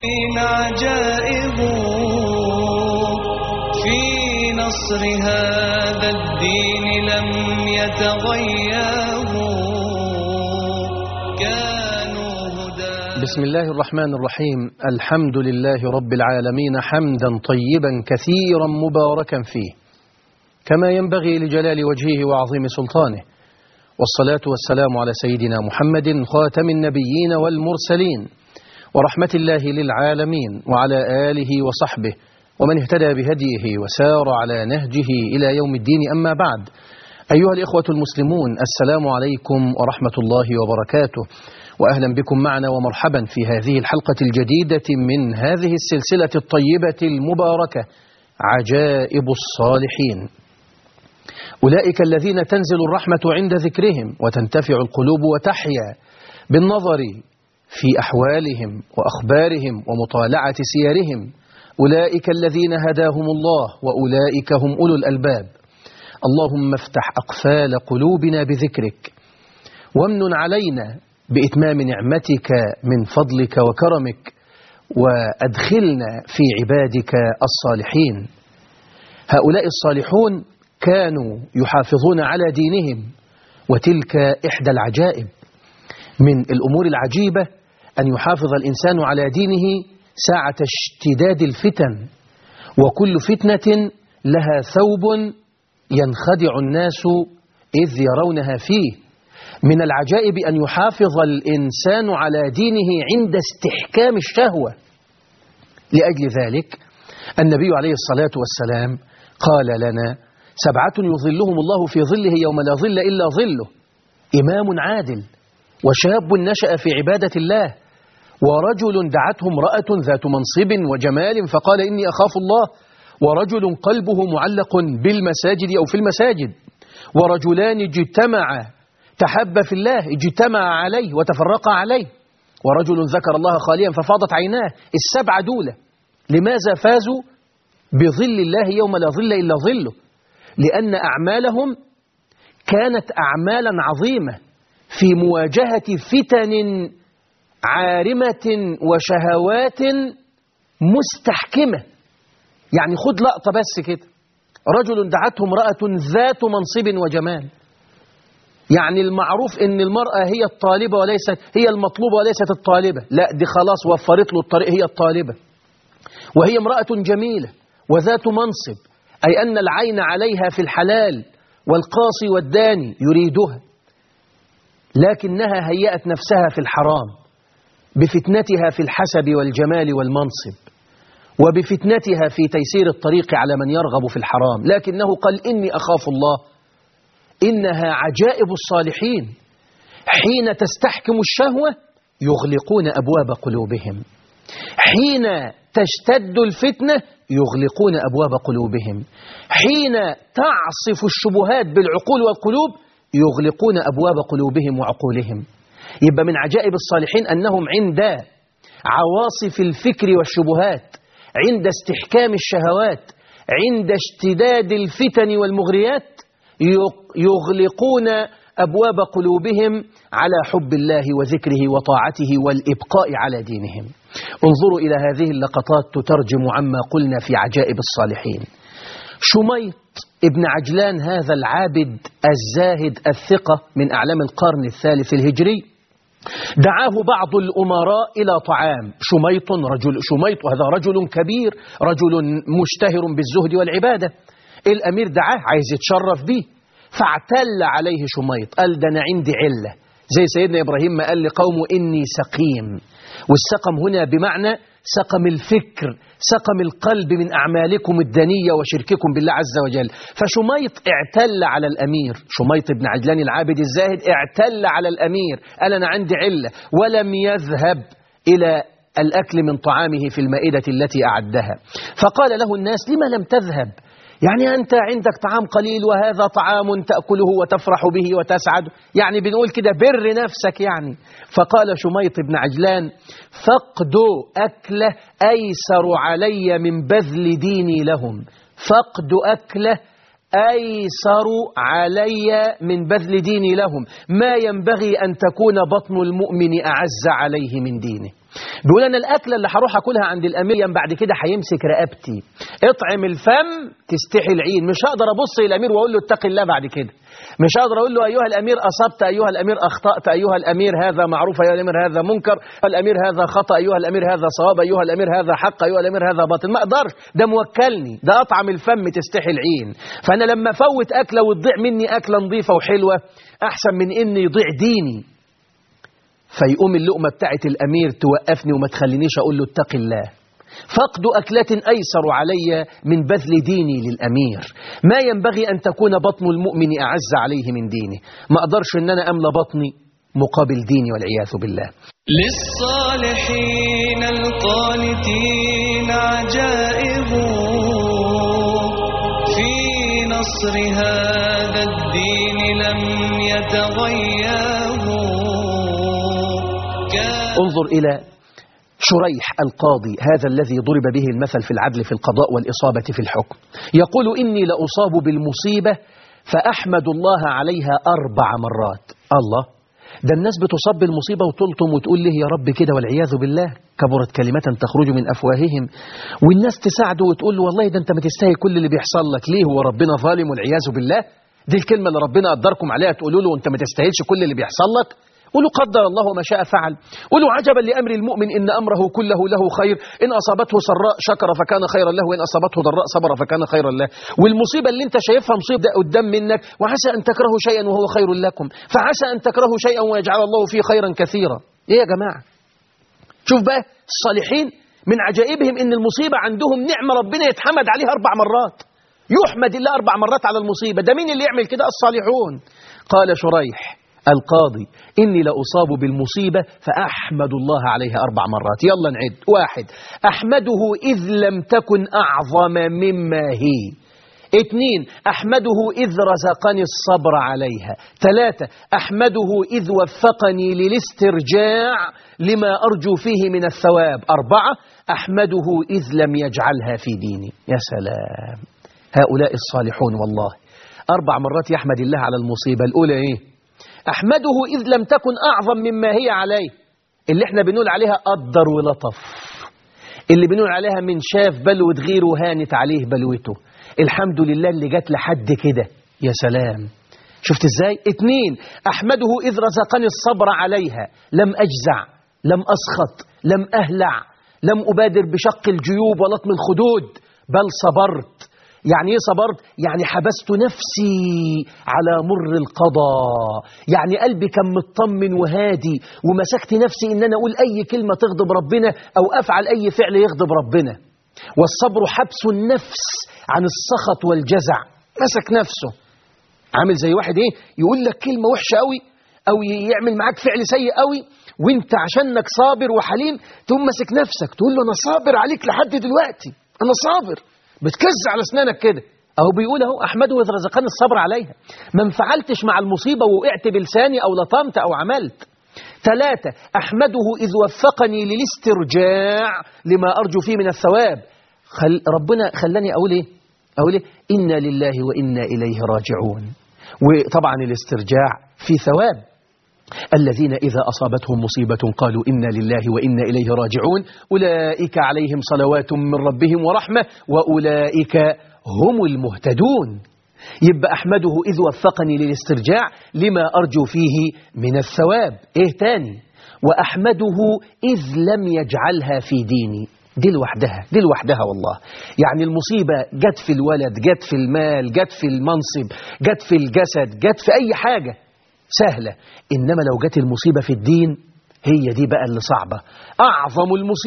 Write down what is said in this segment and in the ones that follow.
عجائب في نصر هذا الدين لم يتغيبوا كانوا هدى. بسم الله الرحمن الرحيم. الحمد لله رب العالمين حمدا طيبا كثيرا مباركا فيه كما ينبغي لجلال وجهه وعظيم سلطانه، والصلاة والسلام على سيدنا محمد خاتم النبيين والمرسلين ورحمة الله للعالمين، وعلى آله وصحبه ومن اهتدى بهديه وسار على نهجه إلى يوم الدين. أما بعد، أيها الإخوة المسلمون، السلام عليكم ورحمة الله وبركاته، وأهلا بكم معنا ومرحبا في هذه الحلقة الجديدة من هذه السلسلة الطيبة المباركة عجائب الصالحين. أولئك الذين تنزل الرحمة عند ذكرهم وتنتفع القلوب وتحيا بالنظر في أحوالهم وأخبارهم ومطالعة سيرهم. أولئك الذين هداهم الله وأولئك هم أولو الألباب. اللهم افتح أقفال قلوبنا بذكرك، وامنن علينا بإتمام نعمتك من فضلك وكرمك، وأدخلنا في عبادك الصالحين. هؤلاء الصالحون كانوا يحافظون على دينهم، وتلك إحدى العجائب. من الأمور العجيبة أن يحافظ الإنسان على دينه ساعة اشتداد الفتن، وكل فتنة لها ثوب ينخدع الناس إذ يرونها فيه. من العجائب أن يحافظ الإنسان على دينه عند استحكام الشهوة. لأجل ذلك النبي عليه الصلاة والسلام قال لنا: 7 يظلهم الله في ظله يوم لا ظل إلا ظله: إمام عادل، وشاب نشأ في عبادة الله، ورجل دعته امرأة ذات منصب وجمال فقال إني أخاف الله، ورجل قلبه معلق بالمساجد أو في المساجد، ورجلان اجتمعا تحب في الله اجتمع عليه وتفرق عليه، ورجل ذكر الله خاليا ففاضت عيناه. 7 دولة لماذا فازوا بظل الله يوم لا ظل إلا ظله؟ لأن أعمالهم كانت أعمالا عظيمة في مواجهة فتن عارمة وشهوات مستحكمة. يعني خد لقطة بس كده: رجل دعته امرأة ذات منصب وجمال. يعني المعروف ان المرأة هي الطالبة وليست هي المطلوبة وليست الطالبة، لا دي خلاص وفرت له الطريق، هي الطالبة، وهي امرأة جميلة وذات منصب، أي أن العين عليها في الحلال والقاصي والداني يريدها، لكنها هيأت نفسها في الحرام بفتنتها في الحسب والجمال والمنصب، وبفتنتها في تيسير الطريق على من يرغب في الحرام، لكنه قال إني أخاف الله. إنها عجائب الصالحين. حين تستحكم الشهوة يغلقون أبواب قلوبهم، حين تشتد الفتنة يغلقون أبواب قلوبهم، حين تعصف الشبهات بالعقول والقلوب يغلقون أبواب قلوبهم وعقولهم. يبقى من عجائب الصالحين أنهم عند عواصف الفكر والشبهات، عند استحكام الشهوات، عند اشتداد الفتن والمغريات يغلقون أبواب قلوبهم على حب الله وذكره وطاعته والإبقاء على دينهم. انظروا إلى هذه اللقطات تترجم عما قلنا في عجائب الصالحين. شميط ابن عجلان، هذا العابد الزاهد الثقة من أعلام القرن الثالث الهجري، دعاه بعض الأمراء إلى طعام. شميط وهذا رجل كبير، رجل مشتهر بالزهد والعبادة. الأمير دعاه عايز يتشرف به، فاعتل عليه شميط، قال ده أنا عندي علة، زي سيدنا إبراهيم ما قال لقومه إني سقيم. والسقم هنا بمعنى سقم الفكر، سقم القلب من أعمالكم الدنية وشرككم بالله عز وجل. فشميط اعتل على الأمير، شميط بن عجلان العابد الزاهد اعتل على الأمير، قال أنا عندي علة، ولم يذهب إلى الأكل من طعامه في المائدة التي أعدها. فقال له الناس: لما لم تذهب؟ يعني أنت عندك طعام قليل وهذا طعام تأكله وتفرح به وتسعد، يعني بنقول كده بر نفسك يعني. فقال شميط بن عجلان: فقد أكله أيسر علي من بذل ديني لهم. فقد أكله أيسر علي من بذل ديني لهم. ما ينبغي أن تكون بطن المؤمن أعز عليه من دينه. بيقول أنا الأكلة اللي هروح أكلها عند الأمير بعد كده هيمسك رقبتي. اطعم الفم تستحي العين. مش هقدر أبص للأمير وأقول له اتق الله بعد كده. مش هقدر أقول له أيها الأمير أصبت، أيها الأمير أخطأت، أيها الأمير هذا معروف، أيها الأمير هذا منكر، أيها الأمير هذا خطأ، أيها الأمير هذا صواب، أيها الأمير هذا حق، أيها الأمير هذا باطل. ما أقدرش، ده موكلني، ده أطعم الفم تستحي العين. فأنا لما أفوت أكلة وتضيع مني أكلة نظيفة وحلوة أحسن من إني يضيع ديني. فيقوم اللقمة بتاعت الأمير توقفني وما تخلينيش أقول له اتق الله. فقد أكلة أيسر علي من بذل ديني للأمير. ما ينبغي أن تكون بطن المؤمن أعز عليه من دينه. ما أقدرش أن أنا أملى بطني مقابل ديني والعياذ بالله. للصالحين القانتين عجائب في نصر هذا الدين لم يتغيروا. انظر إلى شريح القاضي، هذا الذي ضرب به المثل في العدل في القضاء والإصابة في الحكم. يقول إني لأصاب بالمصيبة فأحمد الله عليها 4 مرات. الله، ده الناس بتصاب بالمصيبة وتلطم وتقول له يا رب كده والعياذ بالله، كبرت كلمة تخرج من أفواههم. والناس تساعده وتقول له والله ده أنت ما تستاهل كل اللي بيحصل لك. ليه؟ هو ربنا ظالم والعياذ بالله؟ دي الكلمة اللي ربنا قدركم عليها تقولوا له أنت ما تستاهلش كل اللي بيحصل لك؟ قولوا قدر الله ما شاء فعل. قولوا عجبا لأمر المؤمن إن أمره كله له خير، إن أصابته سراء شكر فكان خيرا له، وإن أصابته ضراء صبر فكان خيرا له. والمصيبة اللي أنت شايفها مصيبة قدام منك، وعسى أن تكرهوا شيئا وهو خير لكم، فعسى أن تكرهوا شيئا ويجعل الله فيه خيرا كثيرا. إيه يا جماعة؟ شوف بقى الصالحين من عجائبهم إن المصيبة عندهم نعمة ربنا يتحمد عليها 4 مرات. يحمد الله 4 مرات على المصيبة. ده مين اللي يعمل كده؟ الصالحون. قال شريح القاضي إني لأصاب بالمصيبة فأحمد الله عليها 4 مرات. يلا نعد. 1 أحمده إذ لم تكن أعظم مما هي. 2 أحمده إذ رزقني الصبر عليها. 3 أحمده إذ وفقني للاسترجاع لما أرجو فيه من الثواب. 4 أحمده إذ لم يجعلها في ديني. يا سلام، هؤلاء الصالحون والله. 4 مرات يحمد الله على المصيبة. الأولى إيه؟ أحمده إذ لم تكن أعظم مما هي عليه، اللي احنا بنقول عليها قدر ولطف، اللي بنقول عليها من شاف بلوة غيره وهانت عليه بلوته. الحمد لله اللي جات لحد كده. يا سلام، شفت ازاي؟ 2 أحمده إذ رزقني الصبر عليها، لم أجزع، لم أسخط، لم أهلع، لم أبادر بشق الجيوب ولطم الخدود، بل صبرت. يعني ايه صبرت؟ يعني حبست نفسي على مر القضاء. يعني قلبي كان مطمن وهادي، ومسكت نفسي ان انا اقول اي كلمة تغضب ربنا او افعل اي فعل يغضب ربنا. والصبر حبس النفس عن السخط والجزع. مسك نفسه. عامل زي واحد ايه يقول لك كلمة وحشة قوي او يعمل معاك فعل سيء قوي، وانت عشانك صابر وحليم تقوم مسك نفسك تقول له انا صابر عليك لحد دلوقتي، انا صابر، بتكز على اسنانك كده. اهو بيقول اهو احمده اذ رزقني الصبر عليها. ما انفعلتش مع المصيبه ووقعت بلساني او لطمت او عملت. 3 احمده اذ وفقني للاسترجاع لما ارجو فيه من الثواب. ربنا خلاني اقول ايه؟ انا لله وانا اليه راجعون. وطبعا الاسترجاع في ثواب. الذين إذا أصابتهم مصيبة قالوا إنا لله وإنا إليه راجعون أولئك عليهم صلوات من ربهم ورحمة وأولئك هم المهتدون. يبقى أحمده إذ وفقني للاسترجاع لما أرجو فيه من الثواب. إيه تاني؟ وأحمده إذ لم يجعلها في ديني. دي لوحدها والله. يعني المصيبة جت في الولد، جت في المال، جت في المنصب، جت في الجسد، جت في أي حاجة سهلة. إنما لو جت المصيبة في الدين هي دي بقى اللي صعبة. أعظم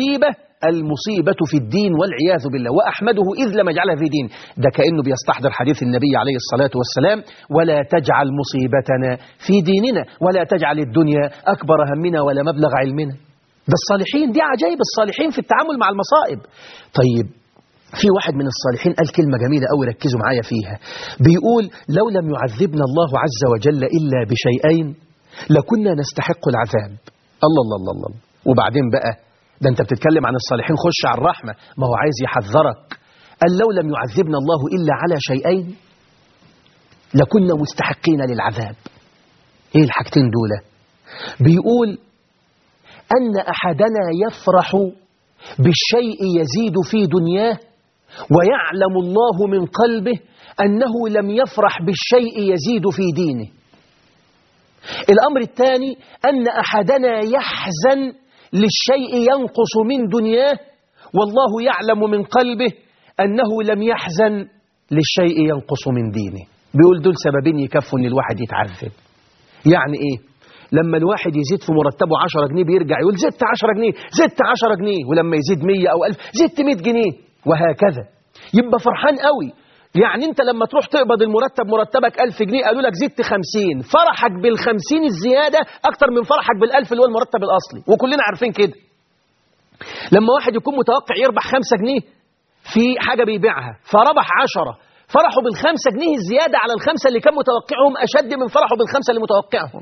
المصيبة في الدين والعياذ بالله. وأحمده إذ لم يجعلها في دين. ده كأنه بيستحضر حديث النبي عليه الصلاة والسلام ولا تجعل مصيبتنا في ديننا ولا تجعل الدنيا أكبر همنا ولا مبلغ علمنا. ده الصالحين، دي عجائب الصالحين في التعامل مع المصائب. طيب في واحد من الصالحين قال كلمة جميلة أوي، ركزوا معايا فيها. بيقول لو لم يعذبنا الله عز وجل إلا بشيئين لكنا نستحق العذاب. الله الله الله الله. وبعدين بقى ده أنت بتتكلم عن الصالحين، خش على الرحمة، ما هو عايز يحذرك. قال لو لم يعذبنا الله إلا على شيئين لكنا مستحقين للعذاب. إيه الحاجتين دول؟ بيقول أن أحدنا يفرح بالشيء يزيد في دنياه ويعلم الله من قلبه أنه لم يفرح بالشيء يزيد في دينه. الأمر الثاني أن أحدنا يحزن للشيء ينقص من دنياه والله يعلم من قلبه أنه لم يحزن للشيء ينقص من دينه. بيقول دول سببين يكفوا أن الواحد يتعذب. يعني إيه؟ لما الواحد يزيد في مرتبه 10 جنيه بيرجع يقول زدت 10 جنيه زدت 10 جنيه، ولما يزيد 100 أو 1000 زدت 100 جنيه وهكذا، يبقى فرحان قوي. يعني أنت لما تروح تقبض المرتب مرتبك 1000 جنيه قالوا لك زدت 50، فرحك بال50 الزيادة أكتر من فرحك بال1000 اللي هو المرتب الأصلي، وكلنا عارفين كده. لما واحد يكون متوقع يربح 5 جنيه في حاجة بيبيعها فربح 10، فرحوا بال5 جنيه الزيادة على ال5 اللي كان متوقعهم أشد من فرحوا بال5 اللي متوقعهم.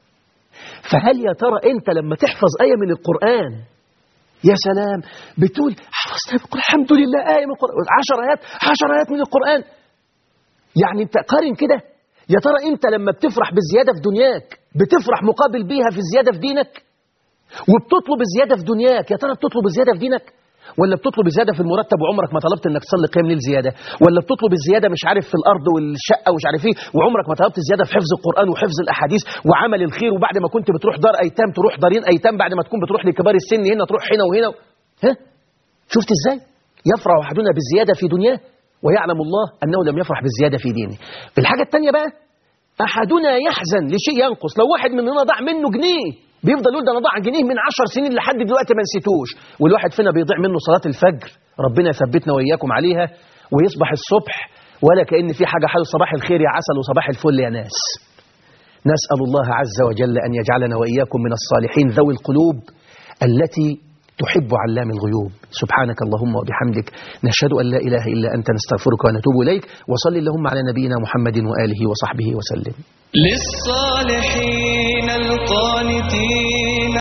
فهل يا ترى أنت لما تحفظ آية من القرآن يا سلام بتقول حفظت القرآن الحمد لله آية من القرآن 10 آيات من القرآن، يعني أنت قارن كده. يا ترى أنت لما بتفرح بالزيادة في دنياك بتفرح مقابل بيها في الزيادة في دينك؟ وبتطلب الزيادة في دنياك، يا ترى بتطلب الزيادة في دينك ولا بتطلب الزيادة في المرتب وعمرك ما طلبت انك تصلي قيام ليل زيادة؟ ولا بتطلب الزيادة مش عارف في الارض والشقة ومش عارف ايه وعمرك ما طلبت الزيادة في حفظ القرآن وحفظ الاحاديث وعمل الخير، وبعد ما كنت بتروح دار ايتام تروح دارين ايتام، بعد ما تكون بتروح لكبار السن هنا تروح هنا وهنا. ها شفت ازاي يفرح احدنا بالزيادة في دنياه ويعلم الله انه لم يفرح بالزيادة في دينه. الحاجة الثانية بقى احدنا يحزن لشيء ينقص. لو واحد مننا ضاع منه جنيه بيفضل يقول ده انا ضاع جنيه من 10 سنين لحد دلوقتي ما نسيتوش، والواحد فينا بيضيع منه صلاة الفجر، ربنا يثبتنا وإياكم عليها، ويصبح الصبح ولا كأن في حاجة حلوة. صباح الخير يا عسل وصباح الفل يا ناس. نسأل الله عز وجل أن يجعلنا وإياكم من الصالحين ذوي القلوب التي تحب علام الغيوب. سبحانك اللهم وبحمدك نشهد أن لا إله إلا أنت نستغفرك ونتوب إليك، وصل اللهم على نبينا محمد وآله وصحبه وسلم. للصالحين القانتين